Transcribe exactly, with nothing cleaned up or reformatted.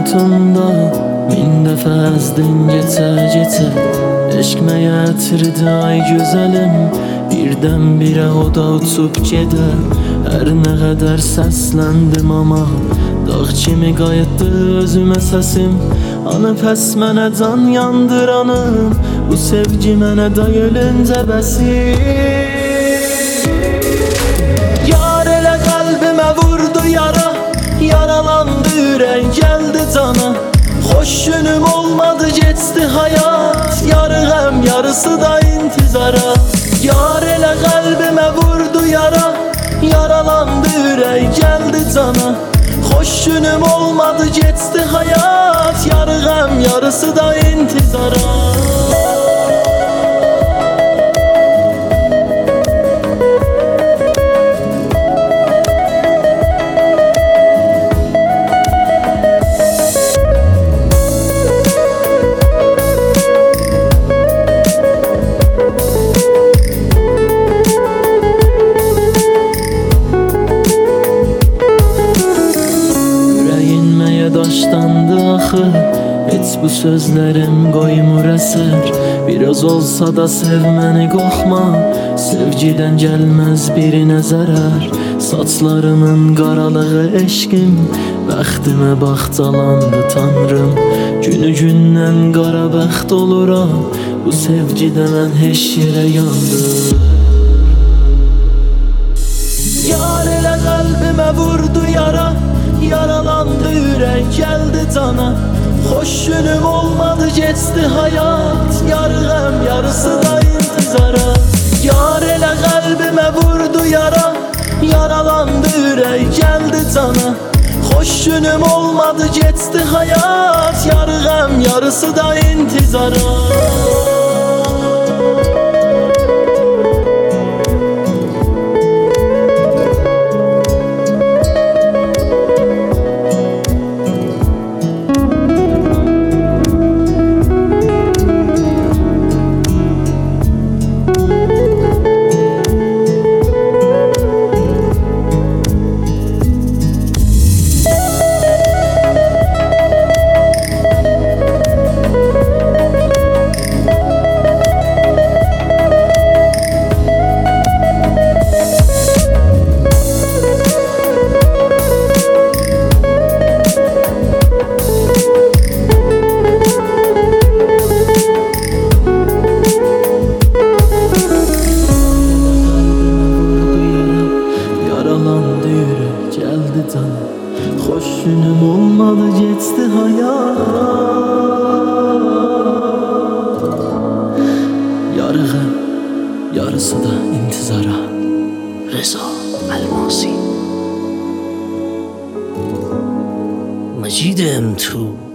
hayatımda min dəfə əzdin gecə-gecə. Eşq məyətirdi ay gözəlim, birdən-birə o da uçub gedə. Hər nə qədər səsləndim amma dağ kimi qayıtdı özümə səsim. Anı pəs mənə can yandıranım, bu sevgi mənə day ölüncə bəsim. Yar elə qəlbimə vurdu yara, yaralandı ürək gəldi cana. Xoş günüm olmadı geçti hayat, yarı qəm yarısı da intizara. Yar elə qəlbimə vurdu yara, yaralandı ürək gəldi cana. Xoş günüm olmadı geçti hayat, yarı qəm yarısı da intizara. Daşdandı axı, heç bu sözlərim qoymur əsər. Biraz olsa da sev məni qorxma, sevgidən gəlməz birinə zərər. Saçlarımın qaralığı eşqim, bəxtimə baxcalandı tanrım. Günü gündən qara bəxt oluram, bu sevgidə mən heç yerə yandım. Yar elə qəlbimə vurdu yara, yaralandı ürək gəldi cana. Xoş günüm olmadı geçti hayat, yarı qəm yarısı da intizara. Yar elə qəlbimə vurdu yara, yaralandı ürək gəldi cana. Xoş günüm olmadı geçti hayat, yarı qəm yarısı da intizara. Xoş günüm olmadı geçti hayat, yarı qəm yarısı da intizara. Reza Almasi, Majid M two.